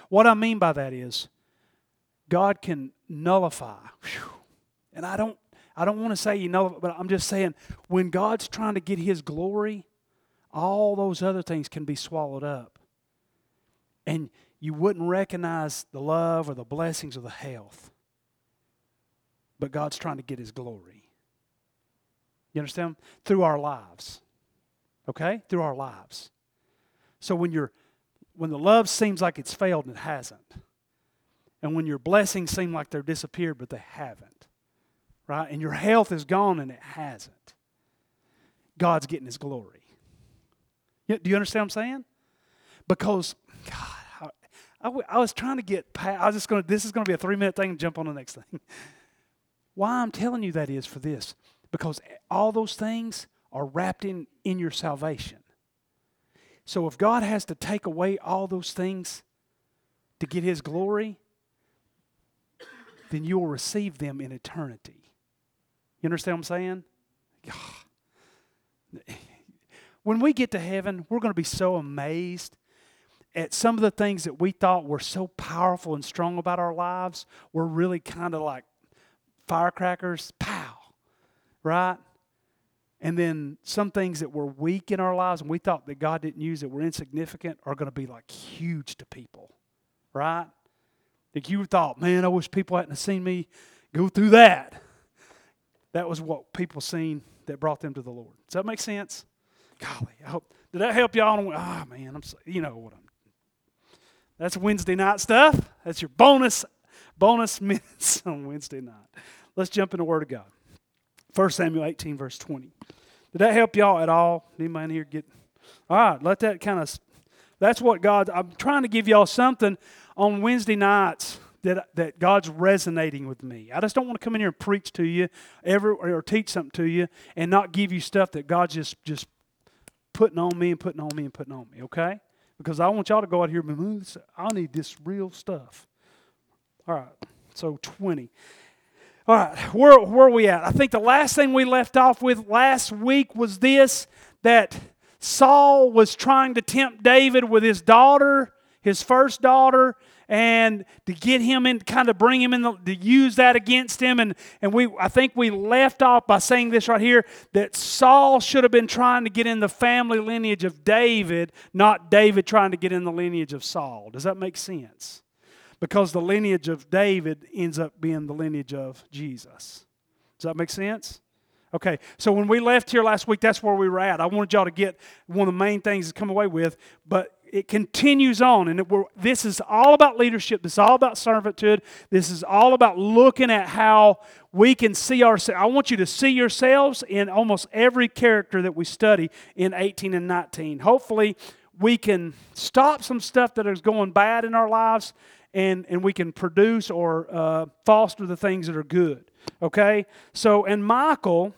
What I mean by that is God can nullify. Whew, and I don't want to say but I'm just saying when God's trying to get His glory, all those other things can be swallowed up. And you wouldn't recognize the love or the blessings or the health. But God's trying to get His glory. You understand? Through our lives. Okay? Through our lives. So when the love seems like it's failed and it hasn't. And when your blessings seem like they're disappeared but they haven't. Right? And your health is gone and it hasn't. God's getting His glory. Do you understand what I'm saying? Because, God, I was trying to get past, this is going to be a 3-minute thing and jump on the next thing. Why I'm telling you that is for this. Because all those things are wrapped in your salvation. So if God has to take away all those things to get His glory, then you will receive them in eternity. You understand what I'm saying? When we get to heaven, we're going to be so amazed at some of the things that we thought were so powerful and strong about our lives were really kind of like firecrackers, pow, right? And then some things that were weak in our lives and we thought that God didn't use, that were insignificant, are going to be like huge to people, right? Like you thought, man, I wish people hadn't seen me go through that. That was what people seen that brought them to the Lord. Does that make sense? Golly, did that help y'all? Man, you know what that's Wednesday night stuff. That's your bonus minutes on Wednesday night. Let's jump in the Word of God. 1 Samuel 18, verse 20. Did that help y'all at all? Anybody in here get? All right, let that kind of. That's what I'm trying to give y'all something on Wednesday nights that God's resonating with me. I just don't want to come in here and preach to you or teach something to you and not give you stuff that God's just putting on me and putting on me and putting on me, okay? Because I want y'all to go out here and I need this real stuff. All right, so 20. All right, where are we at? I think the last thing we left off with last week was this, that Saul was trying to tempt David with his daughter, his first daughter, and to get him in, kind of bring him in, to use that against him. And I think we left off by saying this right here, that Saul should have been trying to get in the family lineage of David, not David trying to get in the lineage of Saul. Does that make sense? Because the lineage of David ends up being the lineage of Jesus. Does that make sense? Okay, so when we left here last week, that's where we were at. I wanted y'all to get one of the main things to come away with, but it continues on, and this is all about leadership. This is all about servanthood. This is all about looking at how we can see ourselves. I want you to see yourselves in almost every character that we study in 18 and 19. Hopefully, we can stop some stuff that is going bad in our lives, and we can produce or foster the things that are good. Okay? So, and Michal,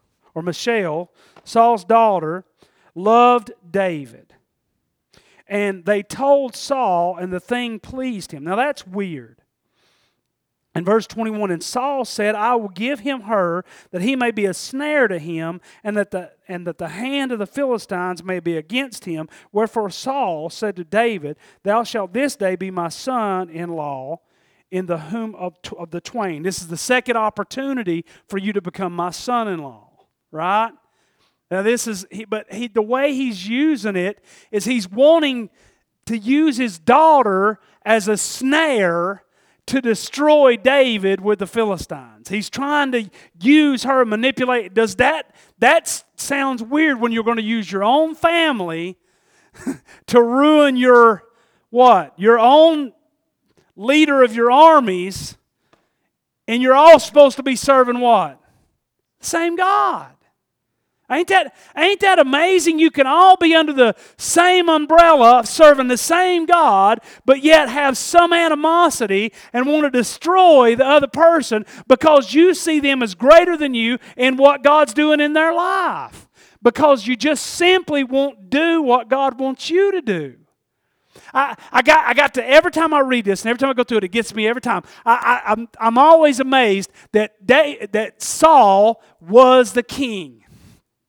Saul's daughter, loved David. And they told Saul, and the thing pleased him. Now that's weird. In verse 21, and Saul said, I will give him her, that he may be a snare to him, and that the hand of the Philistines may be against him. Wherefore Saul said to David, Thou shalt this day be my son-in-law in the whom of the twain. This is the second opportunity for you to become my son-in-law, right? Now the way he's using it is he's wanting to use his daughter as a snare to destroy David with the Philistines. He's trying to use her, manipulate. That sounds weird when you're going to use your own family to ruin your own leader of your armies, and you're all supposed to be serving what? Same God. Ain't that amazing? You can all be under the same umbrella, serving the same God, but yet have some animosity and want to destroy the other person because you see them as greater than you in what God's doing in their life. Because you just simply won't do what God wants you to do. I got to, every time I read this and every time I go through it, it gets me every time. I'm always amazed that Saul was the king.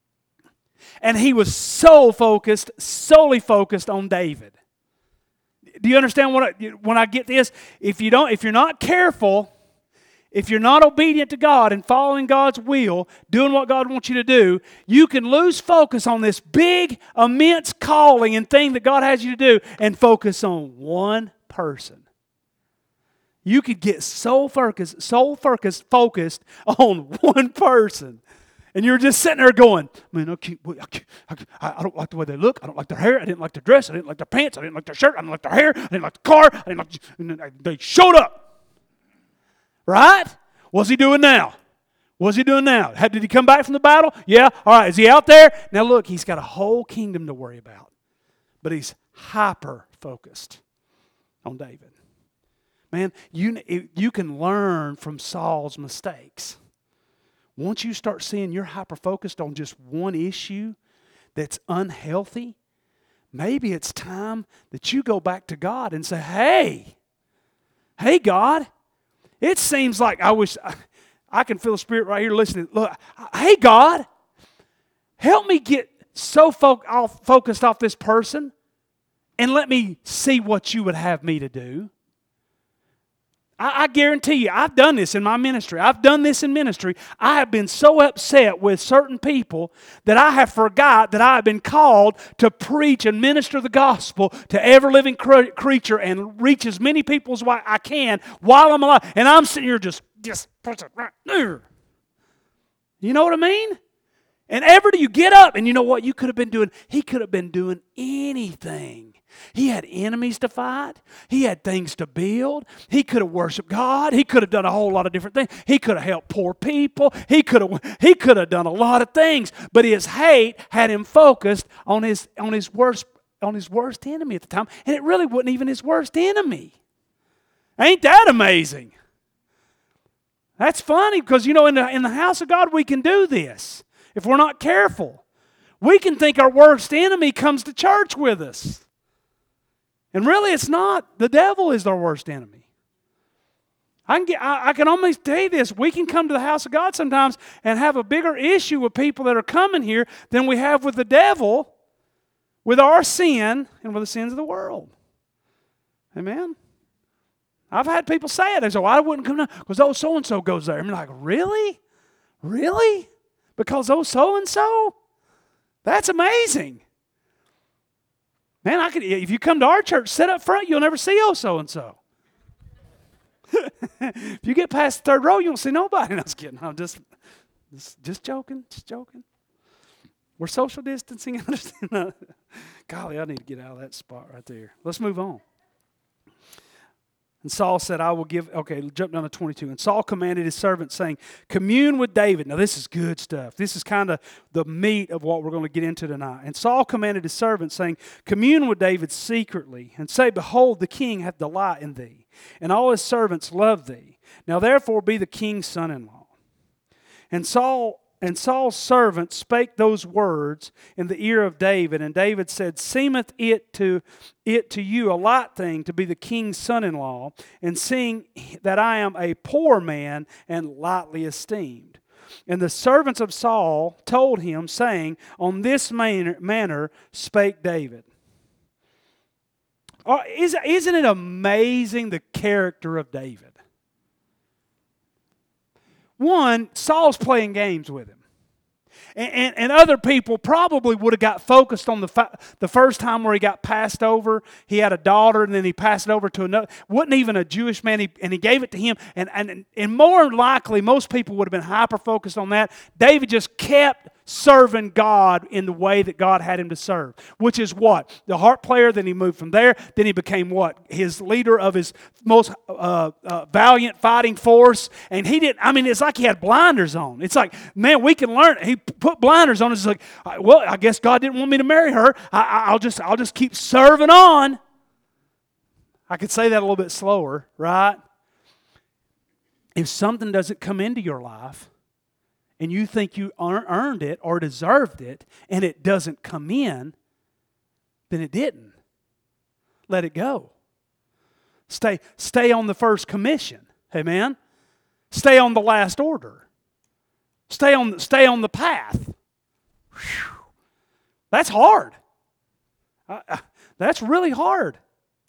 And he was solely focused on David. Do you understand when I get this? If you're not careful, if you're not obedient to God and following God's will, doing what God wants you to do, you can lose focus on this big, immense calling and thing that God has you to do and focus on one person. You could get so focused on one person. And you're just sitting there going, man, I don't like the way they look. I don't like their hair. I didn't like their dress. I didn't like their pants. I didn't like their shirt. I didn't like their hair. I didn't like the car. I didn't like. And they showed up. Right? What's he doing now? What's he doing now? Did he come back from the battle? Yeah. All right. Is he out there? Now look, he's got a whole kingdom to worry about. But he's hyper-focused on David. Man, you can learn from Saul's mistakes. Once you start seeing you're hyper-focused on just one issue that's unhealthy, maybe it's time that you go back to God and say, hey, God, it seems like I can feel the Spirit right here listening. Look, hey, God, help me get so focused off this person and let me see what you would have me to do. I guarantee you, I've done this in my ministry. I've done this in ministry. I have been so upset with certain people that I have forgot that I have been called to preach and minister the gospel to every living creature and reach as many people as I can while I'm alive. And I'm sitting here just push it right there. You know what I mean? And ever do you get up and you know what you could have been doing? He could have been doing anything. He had enemies to fight. He had things to build. He could have worshiped God. He could have done a whole lot of different things. He could have helped poor people. He could have done a lot of things. But his hate had him focused on his worst enemy at the time, and it really wasn't even his worst enemy. Ain't that amazing? That's funny because in the house of God we can do this if we're not careful. We can think our worst enemy comes to church with us. And really it's not. The devil is our worst enemy. I can almost tell you this. We can come to the house of God sometimes and have a bigger issue with people that are coming here than we have with the devil, with our sin, and with the sins of the world. Amen? I've had people say it. They say, well, I wouldn't come down because so-and-so goes there. I'm like, really? Really? Because so-and-so? That's amazing. Man, if you come to our church, sit up front, you'll never see so-and-so. If you get past the third row, you won't see nobody. No, I was kidding. I'm just joking. Just joking. We're social distancing. Golly, I need to get out of that spot right there. Let's move on. And Saul said, jump down to 22. And Saul commanded his servants, saying, commune with David. Now, this is good stuff. This is kind of the meat of what we're going to get into tonight. And Saul commanded his servants, saying, commune with David secretly, and say, behold, the king hath delight in thee, and all his servants love thee. Now, therefore, be the king's son-in-law. And Saul's servants spake those words in the ear of David, and David said, seemeth it to you a light thing to be the king's son-in-law, and seeing that I am a poor man and lightly esteemed. And the servants of Saul told him, saying, on this manner spake David. Isn't it amazing the character of David? One, Saul's playing games with him. And other people probably would have got focused on the first time where he got passed over. He had a daughter, and then he passed it over to another. Wasn't even a Jewish man, and he gave it to him. And more likely, most people would have been hyper-focused on that. David just kept serving God in the way that God had him to serve, which is what? The harp player. Then he moved from there. Then he became what? His leader of his most valiant fighting force. And he didn't, it's like he had blinders on. It's like, man, we can learn. He put blinders on. It's like, well, I guess God didn't want me to marry her. I'll just keep serving on. I could say that a little bit slower, right? If something doesn't come into your life, and you think you earned it or deserved it, and it doesn't come in, then it didn't. Let it go. Stay on the first commission. Amen? Stay on the last order. Stay on the path. Whew. That's hard. That's really hard.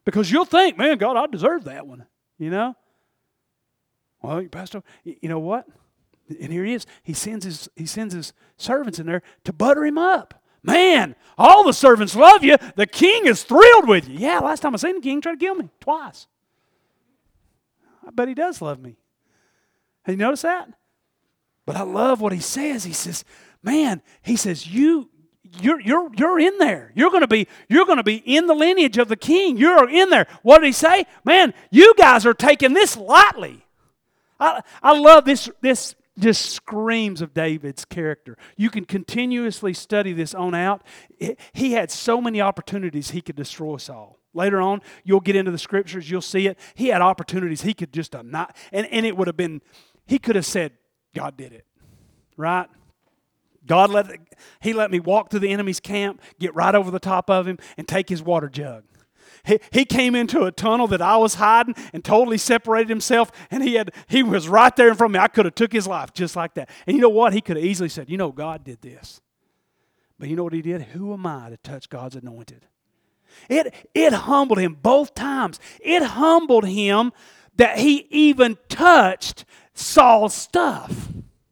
Because you'll think, man, God, I deserve that one, you know. Well, Pastor, you know what? And here he is. He sends his servants in there to butter him up. Man, all the servants love you. The king is thrilled with you. Yeah, last time I seen the king, tried to kill me twice. I bet he does love me. Have you noticed that? But I love what he says. He says, man, he says, you're in there. You're going to be in the lineage of the king. You're in there. What did he say? Man, you guys are taking this lightly. I love this. This just screams of David's character. You can continuously study this on out. He had so many opportunities he could destroy Saul. Later on, you'll get into the scriptures, you'll see it. He had opportunities he could just not, and it would have been, he could have said, God did it, right? He let me walk through the enemy's camp, get right over the top of him, and take his water jug. He came into a tunnel that I was hiding and totally separated himself, and he was right there in front of me. I could have took his life just like that. And you know what? He could have easily said, God did this. But you know what he did? Who am I to touch God's anointed? It humbled him both times. It humbled him that he even touched Saul's stuff.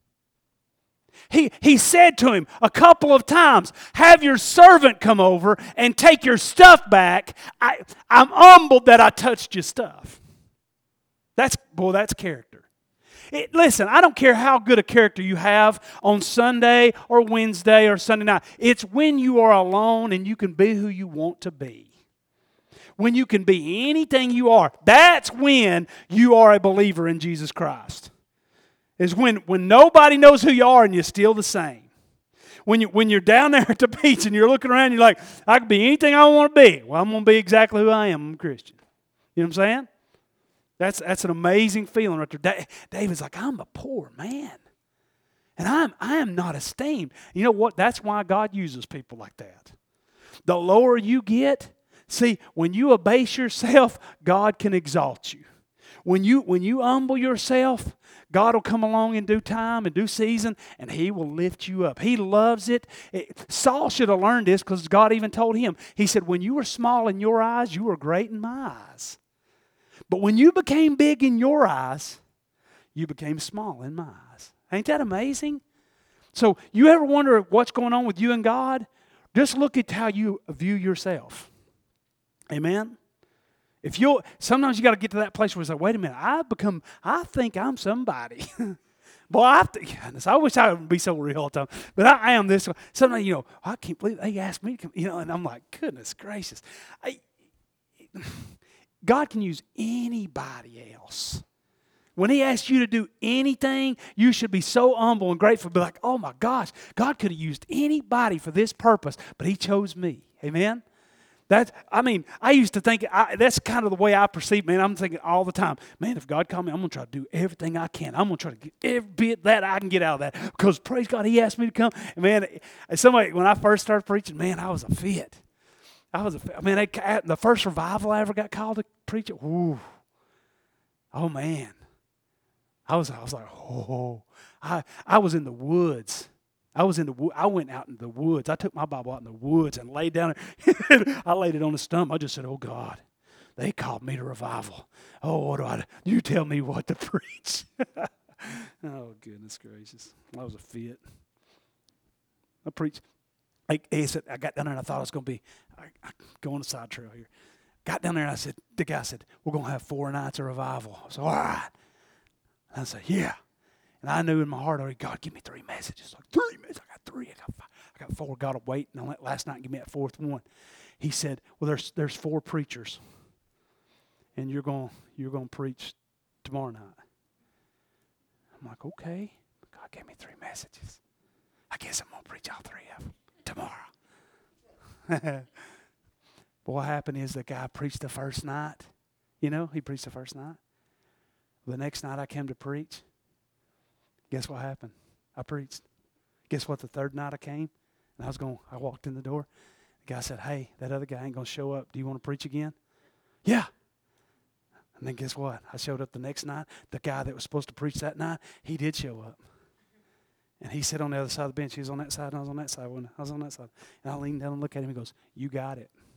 He said to him a couple of times, have your servant come over and take your stuff back. I'm humbled that I touched your stuff. That's character. Listen, I don't care how good a character you have on Sunday or Wednesday or Sunday night. It's when you are alone and you can be who you want to be. When you can be anything you are. That's when you are a believer in Jesus Christ. Is when nobody knows who you are and you're still the same. When you're down there at the beach and you're looking around and you're like, I can be anything I want to be. Well, I'm going to be exactly who I am. I'm a Christian. You know what I'm saying? That's an amazing feeling right there. David's like, I'm a poor man. And I am not esteemed. You know what? That's why God uses people like that. The lower you get, see, when you abase yourself, God can exalt you. When you humble yourself, God will come along in due time and due season, and He will lift you up. He loves it. Saul should have learned this because God even told him. He said, when you were small in your eyes, you were great in my eyes. But when you became big in your eyes, you became small in my eyes. Ain't that amazing? So you ever wonder what's going on with you and God? Just look at how you view yourself. Amen? Sometimes you got to get to that place where it's like, wait a minute, I think I'm somebody. Boy, I wish I would be so real all the time, but I am this one. Sometimes, I can't believe they asked me to come, and I'm like, goodness gracious. God can use anybody else. When He asks you to do anything, you should be so humble and grateful. Be like, oh my gosh, God could have used anybody for this purpose, but He chose me. Amen? I used to think, that's kind of the way I perceive, man. I'm thinking all the time, man, if God called me, I'm going to try to do everything I can. I'm going to try to get every bit that I can get out of that. Because praise God, He asked me to come. And man, when I first started preaching, man, I was a fit. The first revival I ever got called to preach it, ooh, oh man. I was like, oh. I was in the woods. I went out in the woods. I took my Bible out in the woods and laid down. I laid it on the stump. I just said, oh, God, they called me to revival. Oh, what do I do? You tell me what to preach. Oh, goodness gracious. I was a fit. I preached. He said, I got down there and I thought I was going to be going a side trail here. Got down there and the guy said, we're going to have 4 nights of revival. I said, all right. And I said, yeah. And I knew in my heart already, God, give me 3 messages. Like 3 messages. I got 3. I got 5. I got 4. God will wait. And let last night give me that 4th one. He said, well, there's 4 preachers. And you're going to preach tomorrow night. I'm like, okay. God gave me 3 messages. I guess I'm going to preach all 3 of them tomorrow. But what happened is the guy preached the first night. He preached the first night. The next night I came to preach. Guess what happened? I preached. Guess what? The 3rd night I came, and I walked in the door. The guy said, hey, that other guy ain't going to show up. Do you want to preach again? Yeah. And then guess what? I showed up the next night. The guy that was supposed to preach that night, he did show up. And he sat on the other side of the bench. He was on that side, and I was on that side. I was on that side. And I leaned down and looked at him. He goes, you got it.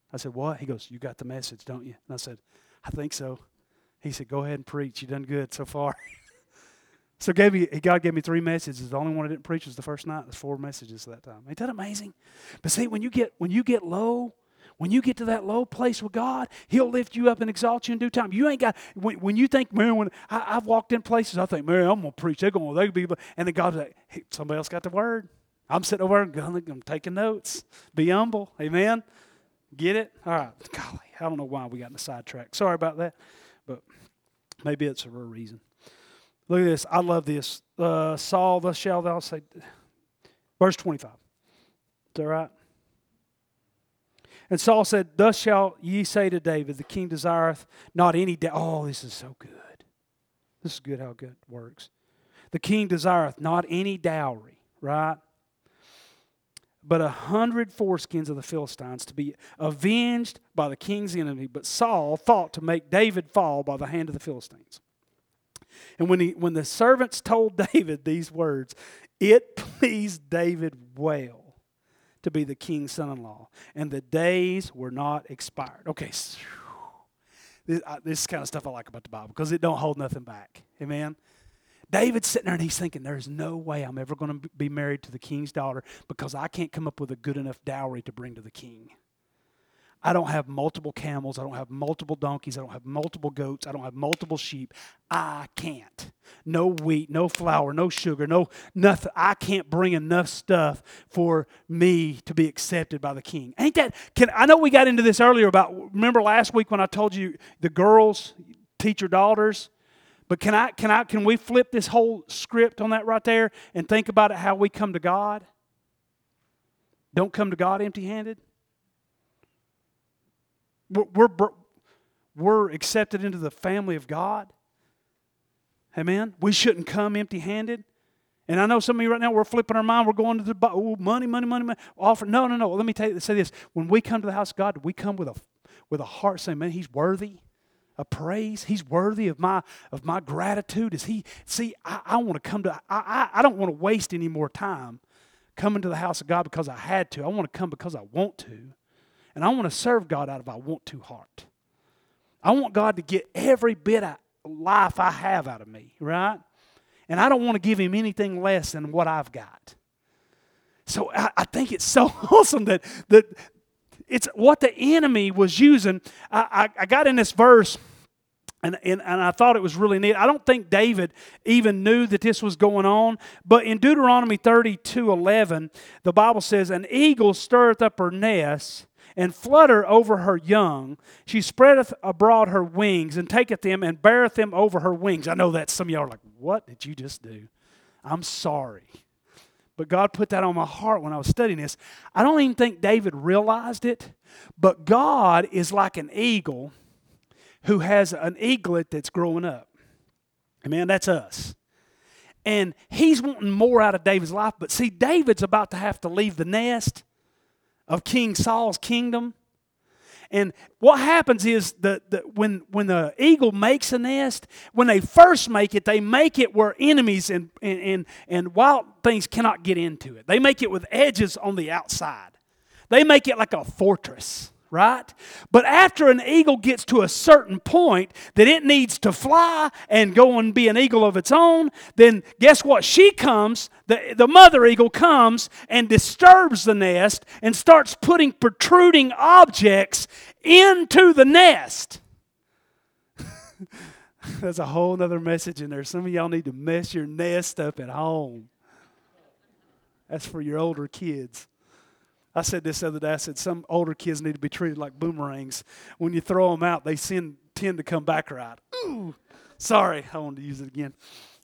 I said, what? He goes, you got the message, don't you? And I said, I think so. He said, go ahead and preach. You've done good so far. So God gave me 3 messages. The only one I didn't preach was the first night. There's 4 messages that time. Ain't that amazing? But see, when you get low, when you get to that low place with God, He'll lift you up and exalt you in due time. You ain't got, when you think, man, when I've walked in places, I think, man, I'm going to preach. They're going to be, and then God's like, hey, somebody else got the word. I'm sitting over and I'm taking notes. Be humble. Amen? Get it? All right. Golly, I don't know why we got in the sidetrack. Sorry about that, but maybe it's for a reason. Look at this. I love this. Saul, thus shalt thou say, verse 25. Is that right? And Saul said, thus shall ye say to David, the king desireth not any Oh, this is so good. This is good how good it works. The king desireth not any dowry, right? But 100 foreskins of the Philistines to be avenged by the king's enemy. But Saul thought to make David fall by the hand of the Philistines. And when the servants told David these words, it pleased David well to be the king's son-in-law, and the days were not expired. Okay, this kind of stuff I like about the Bible because it don't hold nothing back. Amen. David's sitting there and he's thinking, there's no way I'm ever going to be married to the king's daughter because I can't come up with a good enough dowry to bring to the king. I don't have multiple camels. I don't have multiple donkeys. I don't have multiple goats. I don't have multiple sheep. I can't. No wheat, no flour, no sugar, no nothing. I can't bring enough stuff for me to be accepted by the king. Ain't that? I know we got into this earlier remember last week when I told you the girls teach your daughters? But can we flip this whole script on that right there and think about it how we come to God? Don't come to God empty-handed. We're accepted into the family of God. Amen? We shouldn't come empty-handed. And I know some of you right now, we're flipping our mind. We're going to the money. Offer. No. Let me say this. When we come to the house of God, we come with a heart saying, man, He's worthy of praise. He's worthy of my gratitude. I want to come to, I don't want to waste any more time coming to the house of God because I had to. I want to come because I want to. And I want to serve God out of I want to heart. I want God to get every bit of life I have out of me, right? And I don't want to give Him anything less than what I've got. So I think it's so awesome that it's what the enemy was using. I got in this verse, and I thought it was really neat. I don't think David even knew that this was going on. But in Deuteronomy 32:11, the Bible says, an eagle stirreth up her nest, and flutter over her young. She spreadeth abroad her wings, and taketh them, and beareth them over her wings. I know that some of y'all are like, what did you just do? I'm sorry. But God put that on my heart when I was studying this. I don't even think David realized it, but God is like an eagle who has an eaglet that's growing up. Amen, that's us. And He's wanting more out of David's life. But see, David's about to have to leave the nest of King Saul's kingdom. And what happens is when the eagle makes a nest, when they first make it, they make it where enemies and wild things cannot get into it. They make it with edges on the outside. They make it like a fortress, right? But after an eagle gets to a certain point that it needs to fly and go and be an eagle of its own, then guess what? She comes, the mother eagle comes and disturbs the nest and starts putting protruding objects into the nest. That's a whole other message in there. Some of y'all need to mess your nest up at home. That's for your older kids. I said this the other day. I said some older kids need to be treated like boomerangs. When you throw them out, they tend to come back right. Ooh, sorry, I wanted to use it again.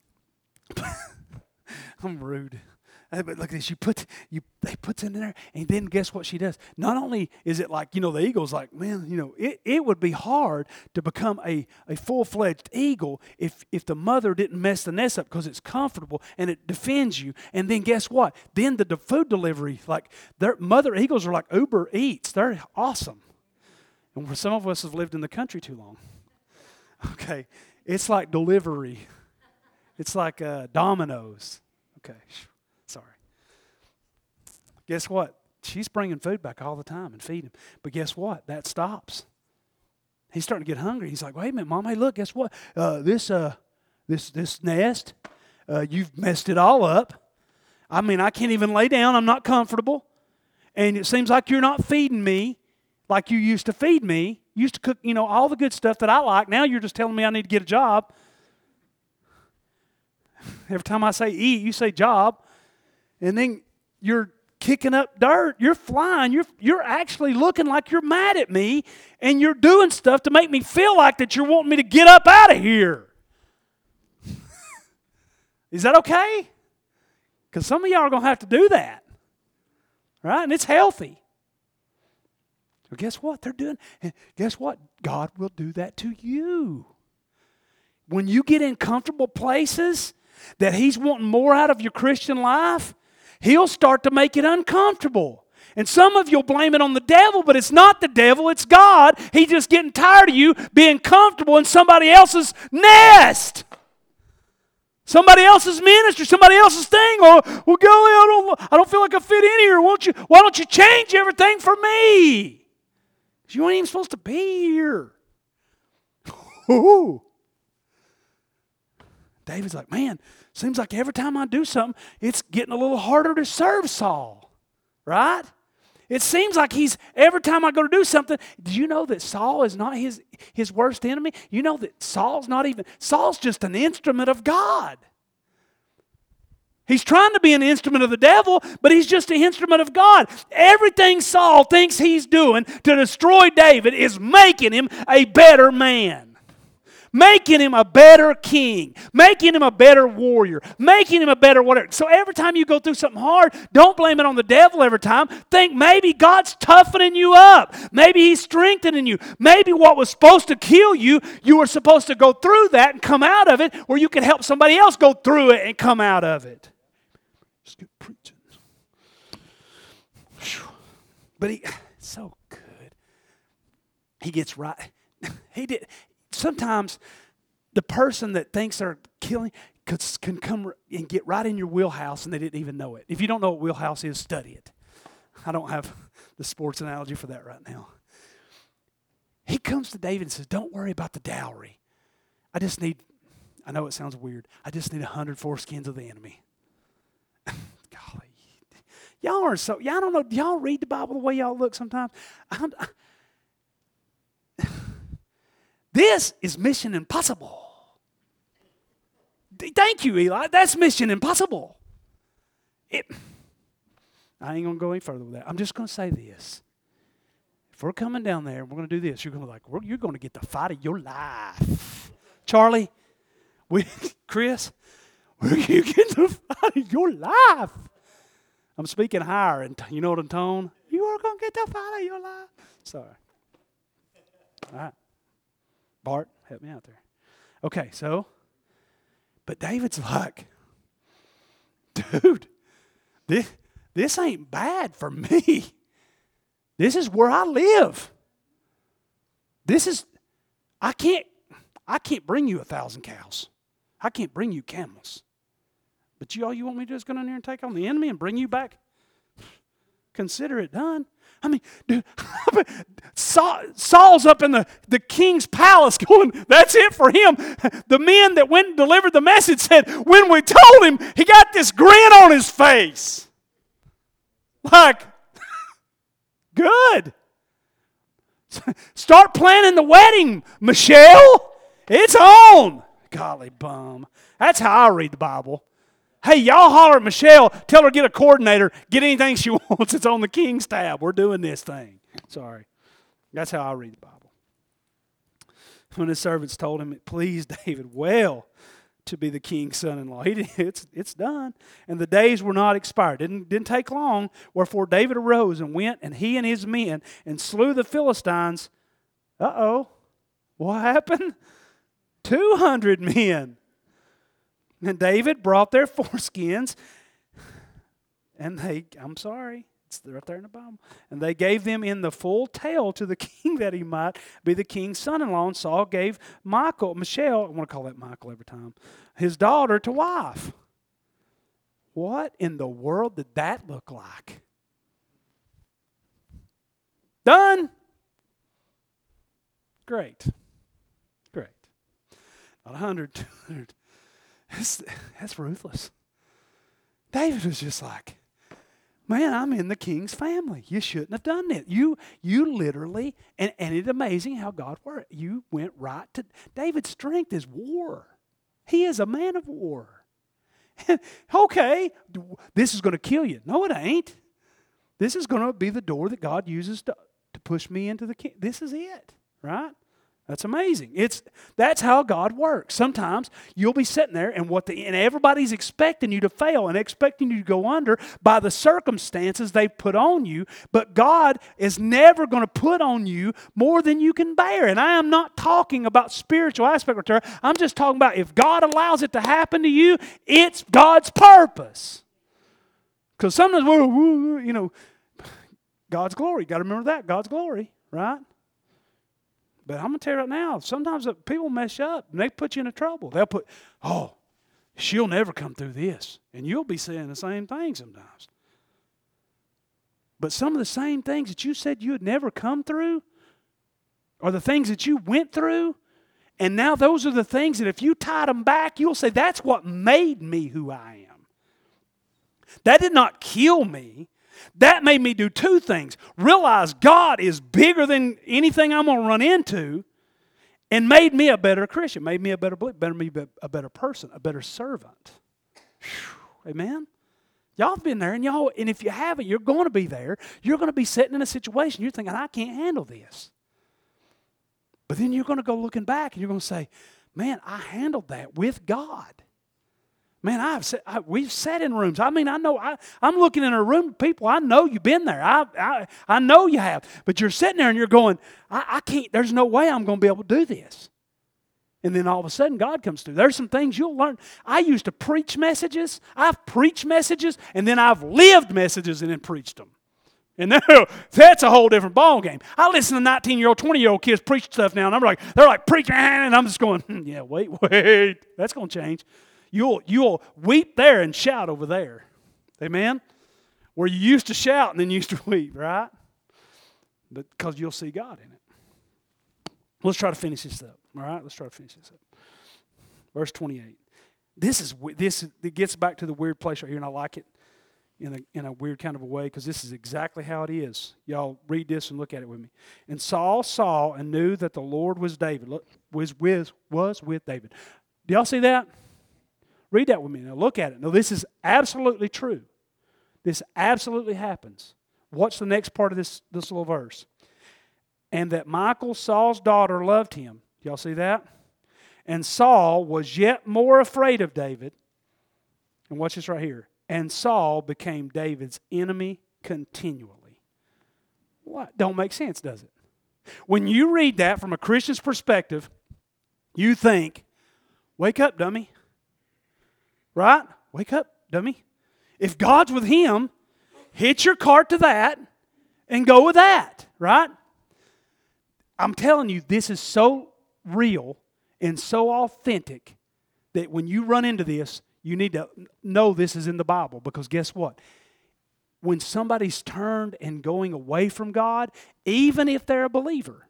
I'm rude. But look at this. They put it in there, and then guess what she does? Not only is it like, the eagle's like, man, it would be hard to become a full-fledged eagle if the mother didn't mess the nest up because it's comfortable and it defends you. And then guess what? Then the food delivery, like their mother eagles are like Uber Eats. They're awesome. And some of us have lived in the country too long. Okay, it's like delivery. It's like Domino's. Okay. Sorry. Guess what? she's bringing food back all the time and feeding him. But guess what? That stops. He's starting to get hungry. He's like, wait a minute, Mom. Hey, look, guess what? This nest, you've messed it all up. I mean, I can't even lay down. I'm not comfortable. And it seems like you're not feeding me like you used to feed me. You used to cook, all the good stuff that I like. Now you're just telling me I need to get a job. Every time I say eat, you say job. And then you're kicking up dirt. You're flying. You're actually looking like you're mad at me. And you're doing stuff to make me feel like that you're wanting me to get up out of here. Is that okay? Because some of y'all are going to have to do that. Right? And it's healthy. So guess what? They're doing. Guess what? God will do that to you. When you get in comfortable places that He's wanting more out of your Christian life, He'll start to make it uncomfortable. And some of you will blame it on the devil, but it's not the devil, it's God. He's just getting tired of you being comfortable in somebody else's nest. Somebody else's ministry, somebody else's thing. Or, well, golly, I don't feel like I fit in here. Why don't you change everything for me? Because you ain't even supposed to be here. Ooh. David's like, man, seems like every time I do something, it's getting a little harder to serve Saul. Right? It seems like every time I go to do something, do you know that Saul is not his worst enemy? You know that Saul's just an instrument of God. He's trying to be an instrument of the devil, but he's just an instrument of God. Everything Saul thinks he's doing to destroy David is making him a better man. Making him a better king. Making him a better warrior. Making him a better whatever. So every time you go through something hard, don't blame it on the devil every time. Think maybe God's toughening you up. Maybe He's strengthening you. Maybe what was supposed to kill you, you were supposed to go through that and come out of it, where you can help somebody else go through it and come out of it. Just get preaching. But it's so good. He gets right. He did. Sometimes the person that thinks they're killing can come and get right in your wheelhouse and they didn't even know it. If you don't know what wheelhouse is, study it. I don't have the sports analogy for that right now. He comes to David and says, don't worry about the dowry. I know it sounds weird, I just need 100 foreskins of the enemy. Golly. Y'all I don't know, do y'all read the Bible the way y'all look sometimes? This is mission impossible. Thank you, Eli. That's mission impossible. I ain't going to go any further with that. I'm just going to say this. If we're coming down there and we're going to do this, you're going to you're going to get the fight of your life. Charlie, Chris, you get the fight of your life. I'm speaking higher, and you know the tone? You are going to get the fight of your life. Sorry. All right. Bart, help me out there. Okay, but David's like, dude, this ain't bad for me. This is where I live. I can't bring you 1,000 cows. I can't bring you camels. But all you want me to do is go down there and take on the enemy and bring you back? Consider it done. I mean, dude, Saul's up in the king's palace going, that's it for him. The men that went and delivered the message said, when we told him, he got this grin on his face. Like, good. Start planning the wedding, Michelle. It's on. Golly bum. That's how I read the Bible. Hey, y'all holler at Michelle. Tell her to get a coordinator. Get anything she wants. It's on the King's tab. We're doing this thing. Sorry. That's how I read the Bible. When his servants told him it pleased David well to be the king's son-in-law, it's done. And the days were not expired. Didn't take long. Wherefore David arose and went, and he and his men, and slew the Philistines. Uh-oh. What happened? 200 men. And David brought their foreskins, and it's right there in the Bible, and they gave them in the full tale to the king that he might be the king's son-in-law. And Saul gave Michelle, I want to call that Michael every time, his daughter to wife. What in the world did that look like? Done. Great. Great. Not 100, 200. That's ruthless. David was just like, man, I'm in the king's family. You shouldn't have done it. You literally, and it's amazing how God worked. You went right to, David's strength is war. He is a man of war. Okay, this is going to kill you. No, it ain't. This is going to be the door that God uses to push me into the king. This is it, right? That's amazing. That's how God works. Sometimes you'll be sitting there and everybody's expecting you to fail and expecting you to go under by the circumstances they've put on you, but God is never going to put on you more than you can bear. And I am not talking about spiritual aspect of terror. I'm just talking about if God allows it to happen to you, it's God's purpose. Because sometimes God's glory. You got to remember that. God's glory, right? But I'm going to tell you right now, sometimes people mess up and they put you into trouble. They'll put, she'll never come through this. And you'll be saying the same thing sometimes. But some of the same things that you said you would never come through are the things that you went through. And now those are the things that if you tied them back, you'll say, that's what made me who I am. That did not kill me. That made me do two things. Realize God is bigger than anything I'm going to run into, and made me a better Christian, made me a better believer, made me a better person, a better servant. Whew, amen? Y'all have been there, and if you haven't, you're going to be there. You're going to be sitting in a situation, you're thinking, I can't handle this. But then you're going to go looking back, and you're going to say, man, I handled that with God. Man, we've sat in rooms. I mean, I know, I'm looking in a room of people. I know you've been there. I know you have. But you're sitting there and you're going, I can't, there's no way I'm going to be able to do this. And then all of a sudden, God comes through. There's some things you'll learn. I used to preach messages. I've preached messages, and then I've lived messages and then preached them. And that's a whole different ball game. I listen to 19-year-old, 20-year-old kids preach stuff now, and they're like preaching, and I'm just going, yeah, wait, that's going to change. You'll weep there and shout over there. Amen? Where you used to shout and then you used to weep, right? But because you'll see God in it. Let's try to finish this up. All right? Let's try to finish this up. Verse 28. It gets back to the weird place right here, and I like it in a weird kind of a way because this is exactly how it is. Y'all read this and look at it with me. And Saul saw and knew that the Lord was with David. Do y'all see that? Read that with me. Now look at it. Now this is absolutely true. This absolutely happens. Watch the next part of this little verse. And that Michal, Saul's daughter, loved him. Y'all see that? And Saul was yet more afraid of David. And watch this right here. And Saul became David's enemy continually. What? Don't make sense, does it? When you read that from a Christian's perspective, you think, wake up, dummy. Right? Wake up, dummy. If God's with him, hitch your cart to that and go with that. Right? I'm telling you, this is so real and so authentic that when you run into this, you need to know this is in the Bible. Because guess what? When somebody's turned and going away from God, even if they're a believer,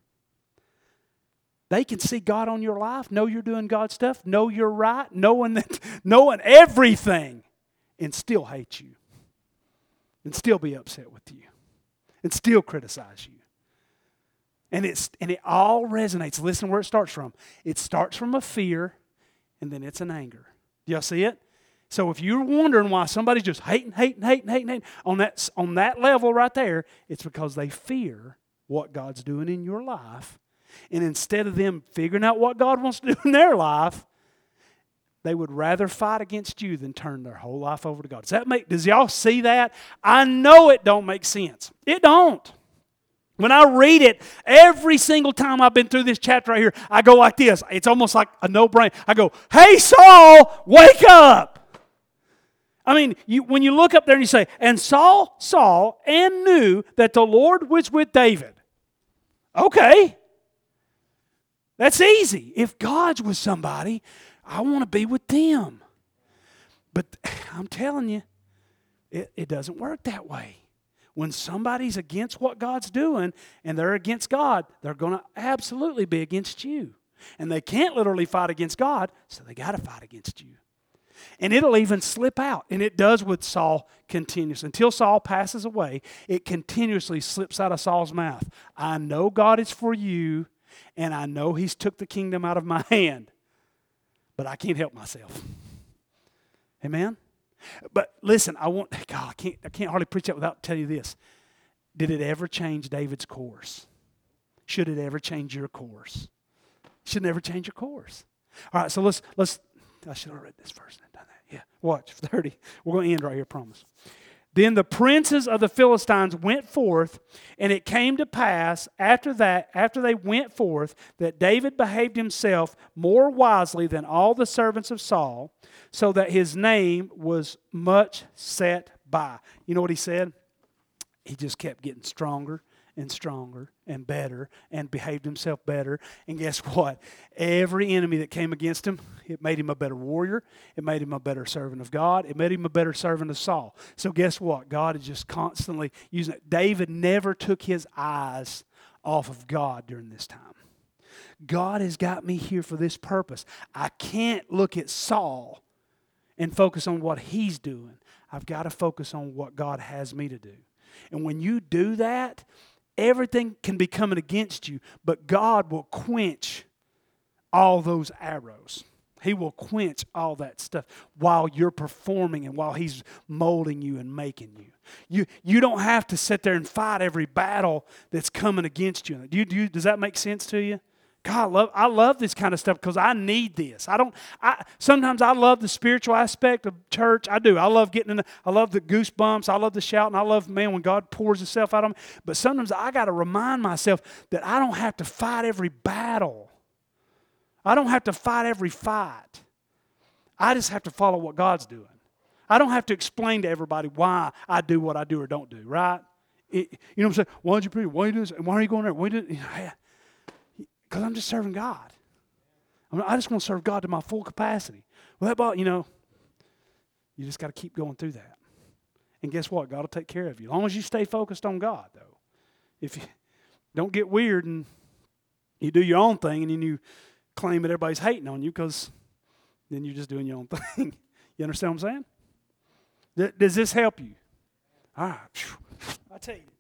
they can see God on your life, know you're doing God's stuff, know you're right, knowing everything, and still hate you, and still be upset with you, and still criticize you. And it all resonates. Listen where it starts from. It starts from a fear, and then it's an anger. Do y'all see it? So if you're wondering why somebody's just hating on that level right there, it's because they fear what God's doing in your life. And instead of them figuring out what God wants to do in their life, they would rather fight against you than turn their whole life over to God. Does y'all see that? I know it don't make sense. It don't. When I read it, every single time I've been through this chapter right here, I go like this. It's almost like a no-brainer. I go, hey, Saul, wake up. I mean, when you look up there and you say, and Saul saw and knew that the Lord was with David. Okay. That's easy. If God's with somebody, I want to be with them. But I'm telling you, it doesn't work that way. When somebody's against what God's doing and they're against God, they're going to absolutely be against you. And they can't literally fight against God, so they got to fight against you. And it'll even slip out. And it does with Saul continuously. Until Saul passes away, it continuously slips out of Saul's mouth. I know God is for you, and I know he's took the kingdom out of my hand, but I can't help myself. Amen? But listen, I can't hardly preach that without telling you this. Did it ever change David's course? Should it ever change your course? Should never change your course. All right, so let's I should have read this first and done that. Yeah, watch, 30. We're going to end right here, promise. Then the princes of the Philistines went forth, and it came to pass after they went forth, that David behaved himself more wisely than all the servants of Saul, so that his name was much set by. You know what he said? He just kept getting stronger and stronger and better and behaved himself better. And guess what? Every enemy that came against him, it made him a better warrior. It made him a better servant of God. It made him a better servant of Saul. So guess what? God is just constantly using it. David never took his eyes off of God during this time. God has got me here for this purpose. I can't look at Saul and focus on what he's doing. I've got to focus on what God has me to do. And when you do that, everything can be coming against you, but God will quench all those arrows. He will quench all that stuff while you're performing and while He's molding you and making you. You don't have to sit there and fight every battle that's coming against you. Does that make sense to you? God, I love this kind of stuff because I need this. Sometimes I love the spiritual aspect of church. I do. I love I love the goosebumps. I love the shouting. I love, when God pours Himself out on me. But sometimes I got to remind myself that I don't have to fight every battle. I don't have to fight every fight. I just have to follow what God's doing. I don't have to explain to everybody why I do what I do or don't do, right? You know what I'm saying? Why did you preach? Why are you doing this? Why are you going there? Why did Because I'm just serving God. I just want to serve God to my full capacity. Well, you just got to keep going through that. And guess what? God will take care of you. As long as you stay focused on God, though. If you don't get weird and you do your own thing and then you claim that everybody's hating on you, because then you're just doing your own thing. You understand what I'm saying? Does this help you? All right. I tell you.